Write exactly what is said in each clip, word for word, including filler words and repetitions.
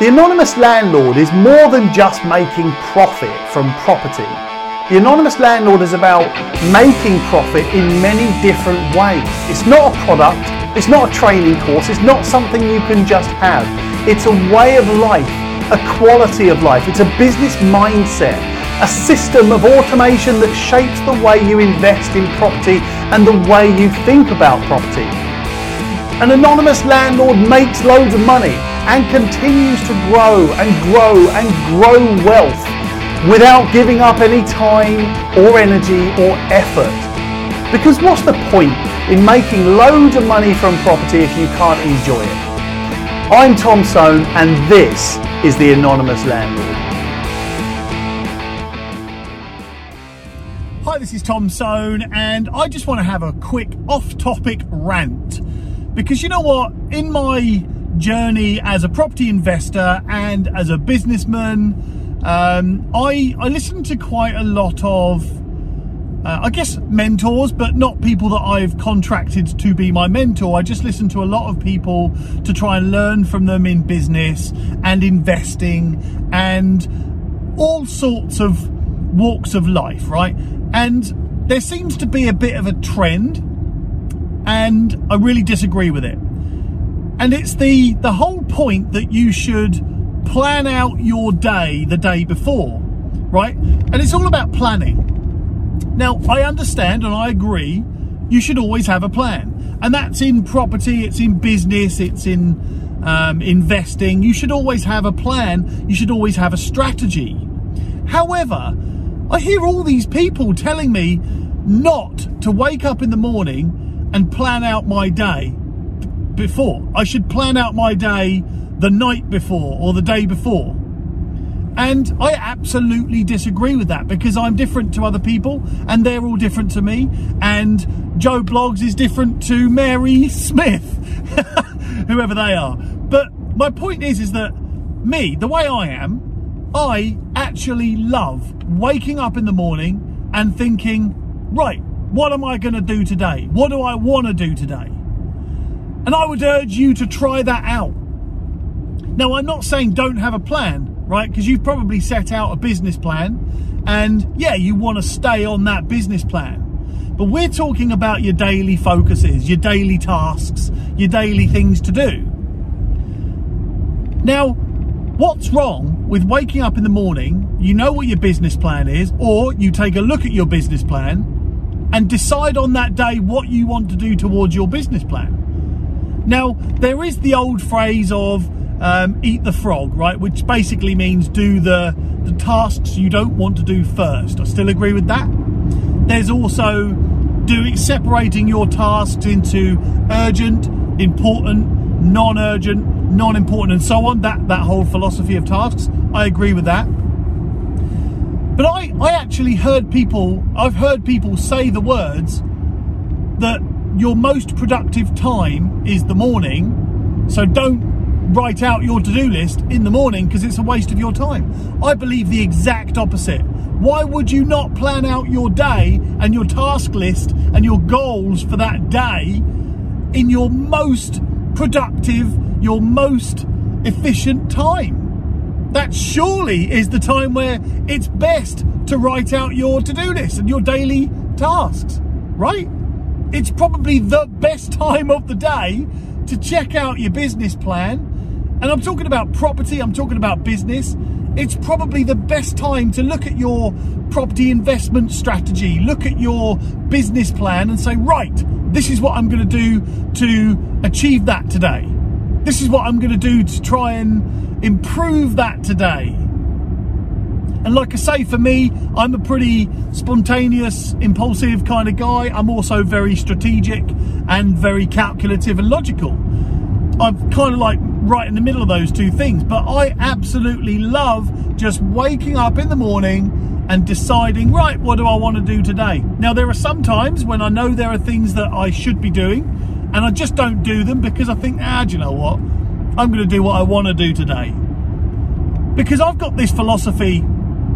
The anonymous landlord is more than just making profit from property. The anonymous landlord is about making profit in many different ways. It's not a product, it's not a training course, it's not something you can just have. It's a way of life, a quality of life, it's a business mindset, a system of automation that shapes the way you invest in property and the way you think about property. An anonymous landlord makes loads of money and continues to grow and grow and grow wealth without giving up any time or energy or effort. Because what's the point in making loads of money from property if you can't enjoy it? I'm Tom Soane and this is The Anonymous Landlord. Hi, this is Tom Soane and I just want to have a quick off-topic rant. Because you know what, in my journey as a property investor and as a businessman, um, I, I listen to quite a lot of, uh, I guess, mentors, but not people that I've contracted to be my mentor. I just listen to a lot of people to try and learn from them in business and investing and all sorts of walks of life, right? And there seems to be a bit of a trend, and I really disagree with it. And it's the the whole point that you should plan out your day the day before, right? And it's all about planning. Now, I understand and I agree you should always have a plan. And that's in property, it's in business, it's in um, investing. You should always have a plan. You should always have a strategy. However, I hear all these people telling me not to wake up in the morning and plan out my day before. I should plan out my day the night before or the day before. And I absolutely disagree with that, because I'm different to other people and they're all different to me. And Joe Bloggs is different to Mary Smith, whoever they are. But my point is, is that me, the way I am, I actually love waking up in the morning and thinking, right, what am I going to do today? What do I want to do today? And I would urge you to try that out. Now, I'm not saying don't have a plan, right? Because you've probably set out a business plan and yeah, you want to stay on that business plan. But we're talking about your daily focuses, your daily tasks, your daily things to do. Now, what's wrong with waking up in the morning, you know what your business plan is, or you take a look at your business plan and decide on that day what you want to do towards your business plan. Now, there is the old phrase of um, eat the frog, right? Which basically means do the, the tasks you don't want to do first. I still agree with that. There's also doing separating your tasks into urgent, important, non-urgent, non-important, and so on. That, that whole philosophy of tasks, I agree with that. But I, I actually heard people, I've heard people say the words that your most productive time is the morning, so don't write out your to-do list in the morning because it's a waste of your time. I believe the exact opposite. Why would you not plan out your day and your task list and your goals for that day in your most productive, your most efficient time? That surely is the time where it's best to write out your to-do list and your daily tasks, right? It's probably the best time of the day to check out your business plan. And I'm talking about property, I'm talking about business. It's probably the best time to look at your property investment strategy, look at your business plan and say, right, this is what I'm going to do to achieve that today. This is what I'm going to do to try and improve that today. And like I say, for me, I'm a pretty spontaneous, impulsive kind of guy. I'm also very strategic and very calculative and logical. I'm kind of like right in the middle of those two things. But I absolutely love just waking up in the morning and deciding, right, what do I want to do today? Now, there are some times when I know there are things that I should be doing and I just don't do them because I think, ah, do you know what? I'm going to do what I want to do today. Because I've got this philosophy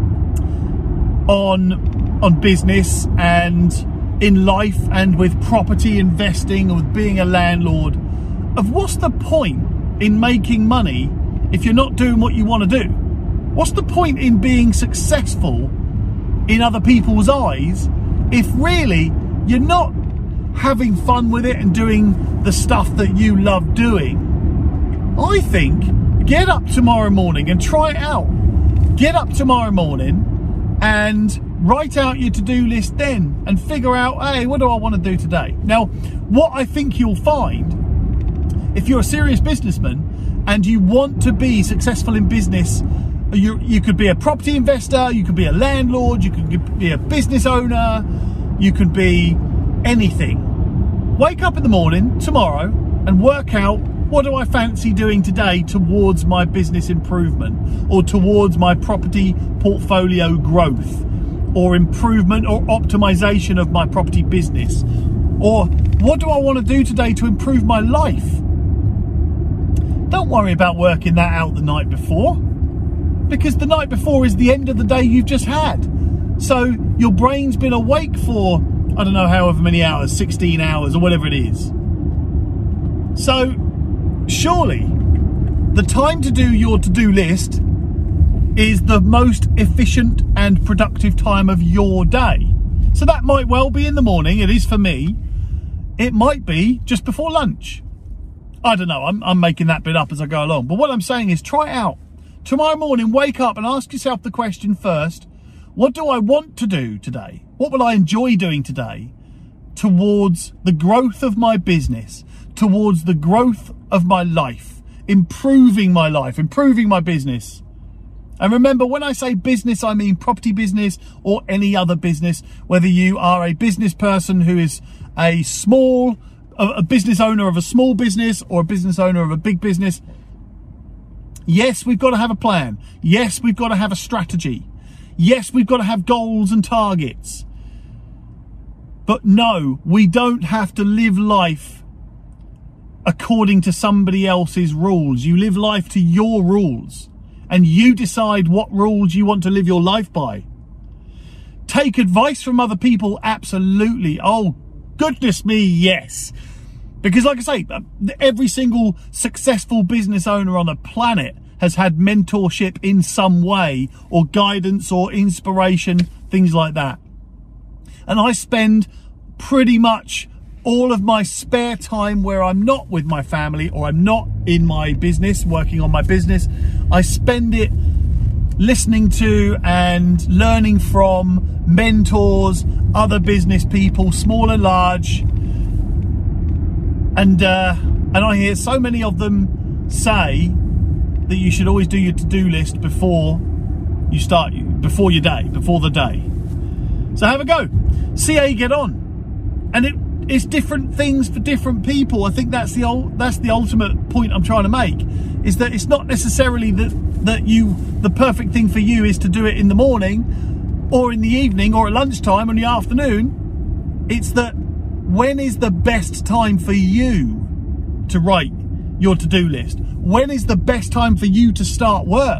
on on business and in life and with property investing and with being a landlord of what's the point in making money if you're not doing what you want to do? What's the point in being successful in other people's eyes if really you're not having fun with it and doing the stuff that you love doing? I think get up tomorrow morning and try it out. Get up tomorrow morning and write out your to-do list then and figure out, hey, what do I want to do today? Now, what I think you'll find, if you're a serious businessman and you want to be successful in business, you, you could be a property investor, you could be a landlord, you could be a business owner, you could be anything. Wake up in the morning tomorrow and work out, what do I fancy doing today towards my business improvement or towards my property portfolio growth or improvement or optimization of my property business? Or what do I want to do today to improve my life? Don't worry about working that out the night before, because the night before is the end of the day you've just had. So your brain's been awake for, I don't know, however many hours, sixteen hours or whatever it is. So surely the time to do your to-do list is the most efficient and productive time of your day. So that might well be in the morning. It is for me. It might be just before lunch. I don't know. I'm, I'm making that bit up as I go along. But what I'm saying is try it out. Tomorrow morning, wake up and ask yourself the question first, what do I want to do today? What will I enjoy doing today towards the growth of my business, towards the growth of my life, improving my life, improving my business? And remember, when I say business, I mean property business or any other business, whether you are a business person who is a small, a business owner of a small business or a business owner of a big business. Yes, we've got to have a plan. Yes, we've got to have a strategy. Yes, we've got to have goals and targets. But no, we don't have to live life according to somebody else's rules. You live life to your rules, and you decide what rules you want to live your life by. Take advice from other people, absolutely. Oh, goodness me, yes. Because like I say, every single successful business owner on the planet has had mentorship in some way, or guidance or inspiration, things like that. And I spend pretty much all of my spare time where I'm not with my family or I'm not in my business, working on my business. I spend it listening to and learning from mentors, other business people, small and large. And uh, and I hear so many of them say that you should always do your to-do list before you start, before your day, before the day. So have a go. See how you get on. And it, it's different things for different people. I think that's the that's the ultimate point I'm trying to make, is that it's not necessarily that that you the perfect thing for you is to do it in the morning or in the evening or at lunchtime or in the afternoon. It's that when is the best time for you to write your to-do list? When is the best time for you to start work?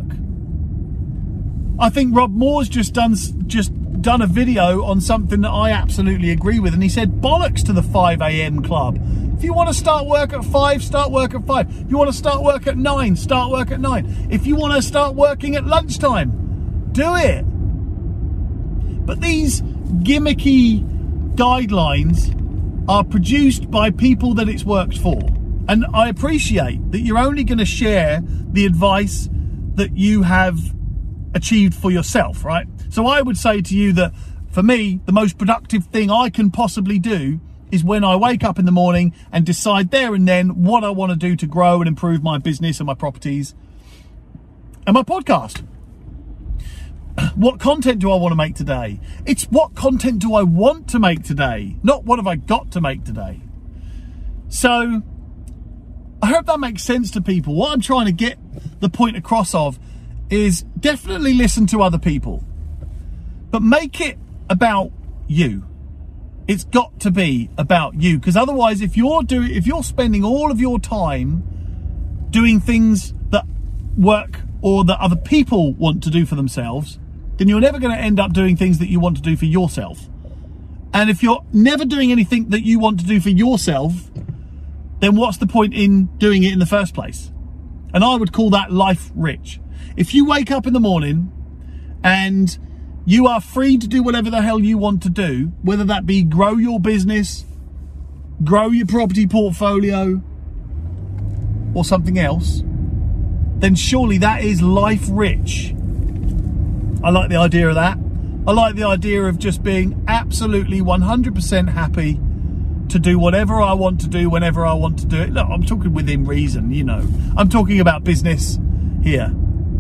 I think Rob Moore's just done just done a video on something that I absolutely agree with, and he said bollocks to the five a m club. If you want to start work at five, start work at five. If you want to start work at nine, start work at nine. If you want to start working at lunchtime, do it. But these gimmicky guidelines are produced by people that it's worked for. And I appreciate that you're only going to share the advice that you have achieved for yourself, right? So I would say to you that for me, the most productive thing I can possibly do is when I wake up in the morning and decide there and then what I want to do to grow and improve my business and my properties and my podcast. What content do I want to make today? It's what content do I want to make today, not what have I got to make today. So I hope that makes sense to people. What I'm trying to get the point across of is definitely listen to other people, but make it about you. It's got to be about you, because otherwise, if you're doing, if you're spending all of your time doing things that work or that other people want to do for themselves, then you're never going to end up doing things that you want to do for yourself. And if you're never doing anything that you want to do for yourself, then what's the point in doing it in the first place? And I would call that life rich. If you wake up in the morning and you are free to do whatever the hell you want to do, whether that be grow your business, grow your property portfolio, or something else, then surely that is life rich. I like the idea of that. I like the idea of just being absolutely one hundred percent happy to do whatever I want to do whenever I want to do it. Look, I'm talking within reason, you know. I'm talking about business here.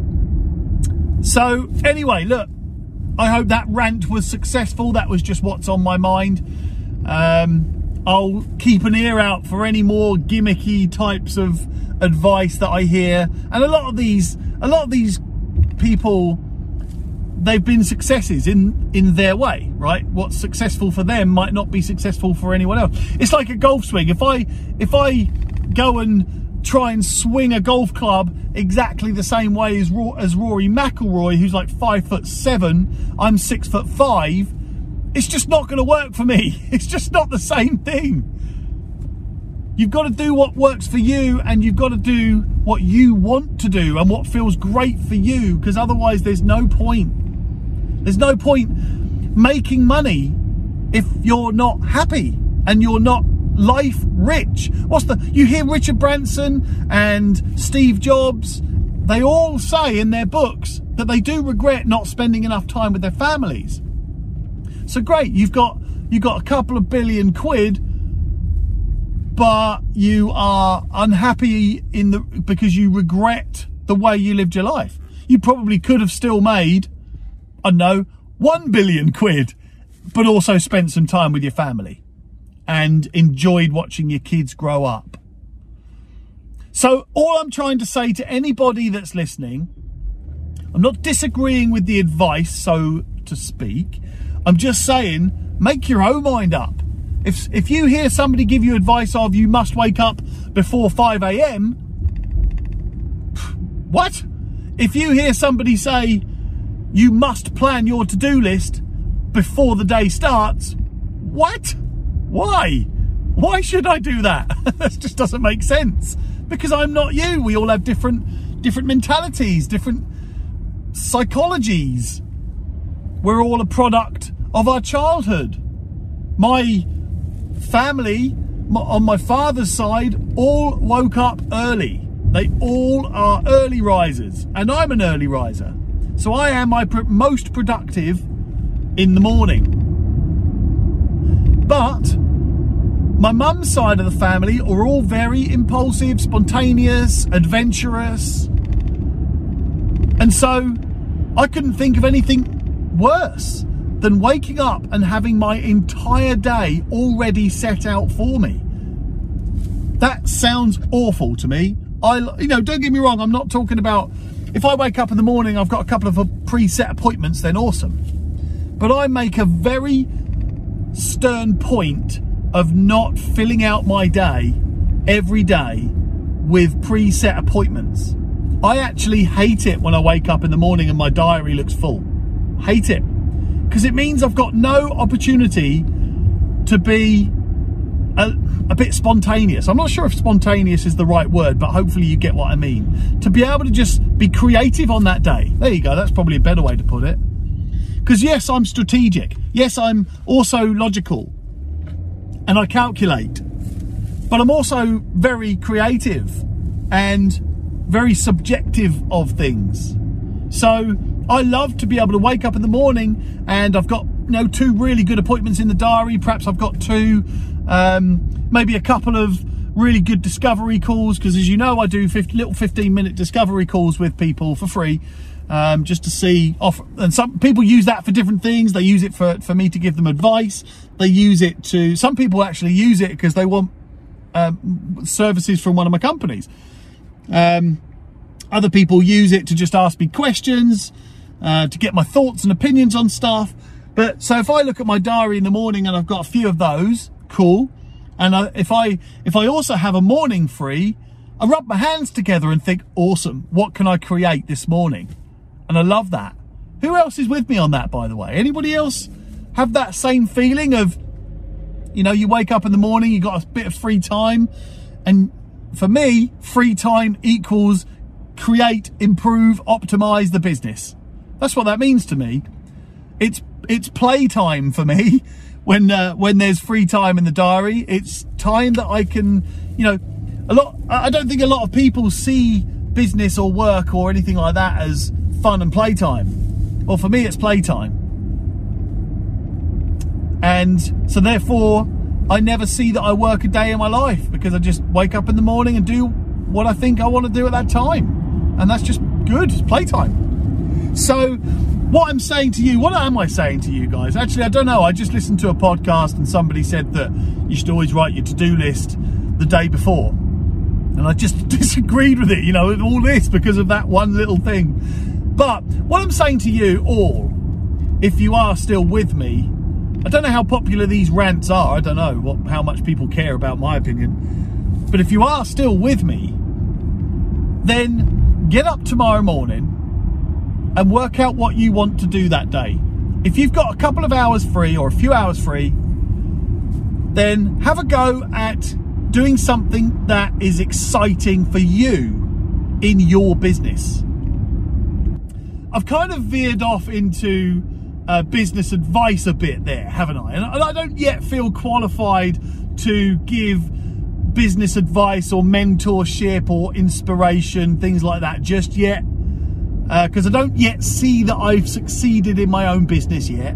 So anyway, look, I hope that rant was successful. That was just what's on my mind. Um, I'll keep an ear out for any more gimmicky types of advice that I hear. And a lot of these, a lot of these people, they've been successes in, in their way, right? What's successful for them might not be successful for anyone else. It's like a golf swing. If I, if I go and try and swing a golf club exactly the same way as, as Rory McIlroy, who's like five foot seven, I'm six foot five, it's just not going to work for me. It's just not the same thing. You've got to do what works for you, and you've got to do what you want to do and what feels great for you, because otherwise there's no point. There's no point making money if you're not happy and you're not life rich. What's the, you hear Richard Branson and Steve Jobs, they all say in their books that they do regret not spending enough time with their families. So great, you've got, you've got a couple of billion quid, but you are unhappy in the, because you regret the way you lived your life. You probably could have still made, I don't know, one billion quid, but also spent some time with your family and enjoyed watching your kids grow up. So all I'm trying to say to anybody that's listening, I'm not disagreeing with the advice, so to speak. I'm just saying, make your own mind up. If, if you hear somebody give you advice of you must wake up before five a m, what? If you hear somebody say you must plan your to-do list before the day starts, what? Why? Why should I do that? That just doesn't make sense. Because I'm not you. We all have different, different mentalities, different psychologies. We're all a product of our childhood. My family on my father's side all woke up early. They all are early risers, and I'm an early riser. So I am my pr- most productive in the morning. But my mum's side of the family are all very impulsive, spontaneous, adventurous. And so I couldn't think of anything worse than waking up and having my entire day already set out for me. That sounds awful to me. I, you know, don't get me wrong, I'm not talking about, if I wake up in the morning, I've got a couple of preset appointments, then awesome. But I make a very stern point of not filling out my day every day with preset appointments. I actually hate it when I wake up in the morning and my diary looks full. Hate it. Because it means I've got no opportunity to be a, a bit spontaneous. I'm not sure if spontaneous is the right word, but hopefully you get what I mean. To be able to just be creative on that day. There you go, that's probably a better way to put it. Because yes, I'm strategic. Yes, I'm also logical. And I calculate. But I'm also very creative and very subjective of things. So I love to be able to wake up in the morning and I've got, you know, two really good appointments in the diary. Perhaps I've got two, um, maybe a couple of really good discovery calls, because as you know, I do fifty, little fifteen minute discovery calls with people for free, um, just to see off. And some people use that for different things. They use it for, for me to give them advice. They use it to, some people actually use it because they want um, services from one of my companies. Um, other people use it to just ask me questions, uh, to get my thoughts and opinions on stuff. But so if I look at my diary in the morning and I've got a few of those, cool. And I, if I if I also have a morning free, I rub my hands together and think, awesome, what can I create this morning? And I love that. Who else is with me on that, by the way? Anybody else have that same feeling of, you know, you wake up in the morning, you got a bit of free time, and for me, free time equals create, improve, optimize the business. That's what that means to me. It's it's playtime for me when uh, when there's free time in the diary. It's time that I can, you know, a lot. I don't think a lot of people see business or work or anything like that as fun and playtime. Well, for me, it's playtime, and so therefore, I never see that I work a day in my life, because I just wake up in the morning and do what I think I want to do at that time, and that's just good. It's playtime. So what I'm saying to you, what am I saying to you guys? Actually, I don't know. I just listened to a podcast and somebody said that you should always write your to-do list the day before. And I just disagreed with it, you know, with all this because of that one little thing. But what I'm saying to you all, if you are still with me, I don't know how popular these rants are. I don't know what, how much people care about my opinion. But if you are still with me, then get up tomorrow morning and work out what you want to do that day. If you've got a couple of hours free or a few hours free, then have a go at doing something that is exciting for you in your business. I've kind of veered off into uh, business advice a bit there, haven't I? And I don't yet feel qualified to give business advice or mentorship or inspiration, things like that just yet. Because uh, I don't yet see that I've succeeded in my own business yet.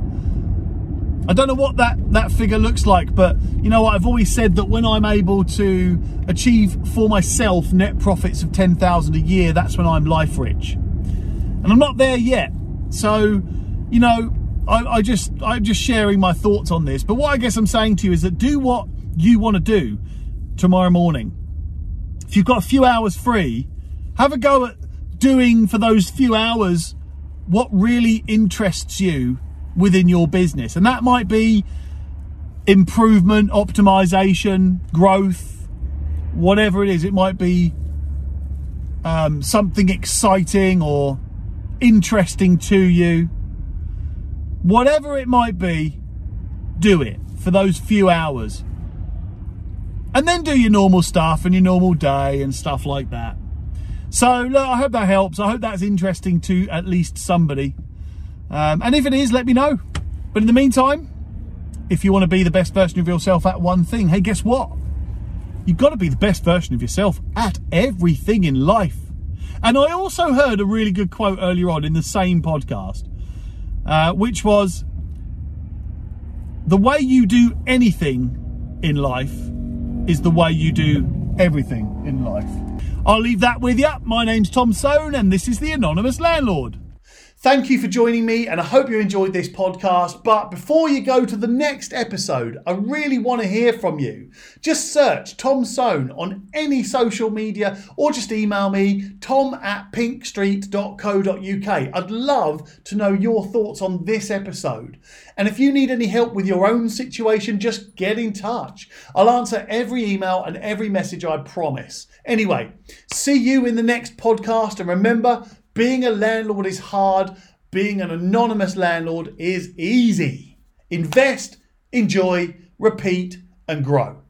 I don't know what that, that figure looks like, but you know what? I've always said that when I'm able to achieve for myself net profits of ten thousand a year, that's when I'm life rich. And I'm not there yet. So, you know, I, I just, I'm just sharing my thoughts on this. But what I guess I'm saying to you is that do what you want to do tomorrow morning. If you've got a few hours free, have a go at doing for those few hours what really interests you within your business. And that might be improvement, optimization, growth, whatever it is. It might be um, something exciting or interesting to you. Whatever it might be, do it for those few hours. And then do your normal stuff and your normal day and stuff like that. So, look, I hope that helps. I hope that's interesting to at least somebody. Um, and if it is, let me know. But in the meantime, if you want to be the best version of yourself at one thing, hey, guess what? You've got to be the best version of yourself at everything in life. And I also heard a really good quote earlier on in the same podcast, uh, which was, the way you do anything in life is the way you do everything in life. I'll leave that with you. My name's Tom Soane, and this is The Anonymous Landlord. Thank you for joining me, and I hope you enjoyed this podcast. But before you go to the next episode, I really want to hear from you. Just search Tom Soane on any social media, or just email me, tom at pink street dot co dot uk. I'd love to know your thoughts on this episode. And if you need any help with your own situation, just get in touch. I'll answer every email and every message, I promise. Anyway, see you in the next podcast, and remember, being a landlord is hard. Being an anonymous landlord is easy. Invest, enjoy, repeat, and grow.